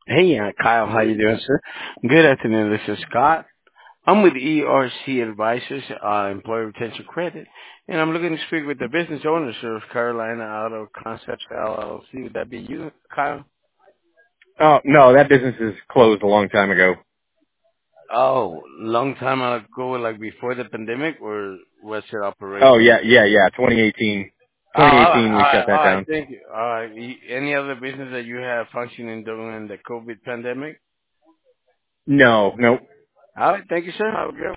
Hey, Kyle, how you doing, sir? Good afternoon. This is Scott. I'm with ERC Advisors, Employee Retention Credit, and I'm looking to speak with the business owner, sir, of Carolina Auto Concepts LLC. Would that be you, Kyle? Oh, no, that business is closed a long time ago. Oh, long time ago, like before the pandemic, or was it Oh, operating? yeah, 2018. Oh, all right, 2018, we all shut right, that all right. down. Thank you. All right. Any other business that you have functioning during the COVID pandemic? No, nope. All right. Thank you, sir. Have a good